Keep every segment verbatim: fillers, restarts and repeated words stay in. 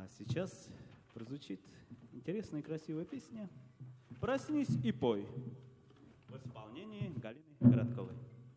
А сейчас прозвучит интересная и красивая песня «Проснись и пой» в исполнении Галины Коротковой.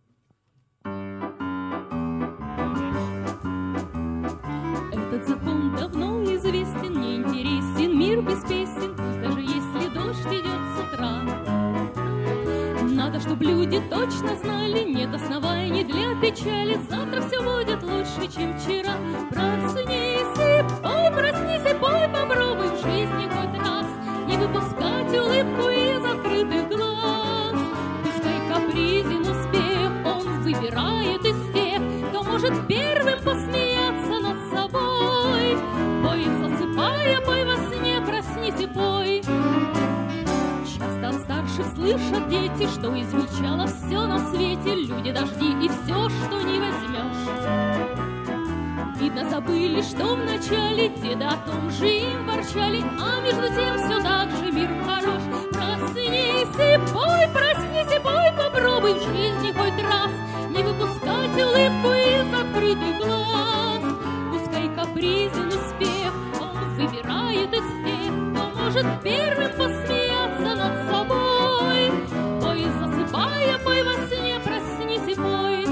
Этот закон давно известен, не интересен мир без песен, пусть даже если дождь идет с утра. Надо, чтоб люди точно знали, нет оснований для печали, завтра все будет лучше, чем вчера. Проснись и пой, проснись и пой, попробуй в жизни хоть раз не выпускать улыбку из открытых глаз. Пускай капризен успех, он выбирает из тех, кто может первым посмеяться над собой. Пой, засыпая, пой во сне, проснись и пой. Часто от старших слышат дети, что измельчало все на свете, люди, дожди и все, что не возьмешь. Видно, забыли, что вначале деды о том же им ворчали, а между тем все так же мир хорош. Проснись и пой, проснись и пой, попробуй в жизни хоть раз не выпускать улыбку из открытых глаз. Пускай капризен успех, он выбирает из тех, кто может первым посмеяться над собой. Пой, засыпая, пой во сне, проснись и пой.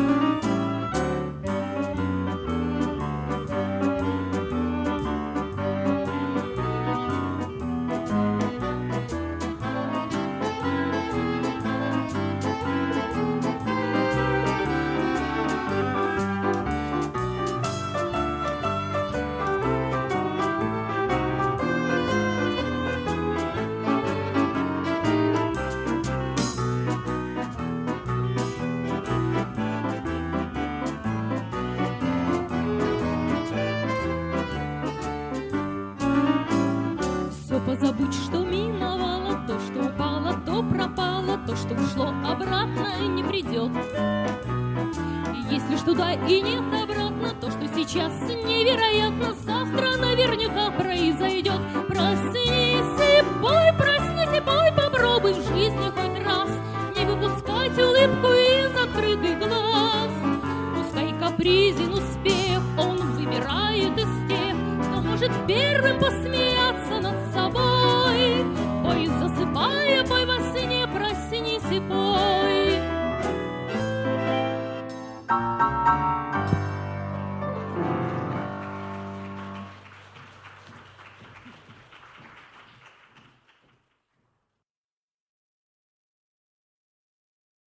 Позабудь, что миновало, то, что упало, то пропало, то, что ушло, обратно не придет. И если ж туда и нет обратно, то, что сейчас невероятно, завтра наверняка произойдет. Проснись и пой, проснись и пой, попробуй в жизни хоть раз не выпускать улыбку из открытых глаз. Пускай капризен успех, он выбирает из тех, кто может первым посмеяться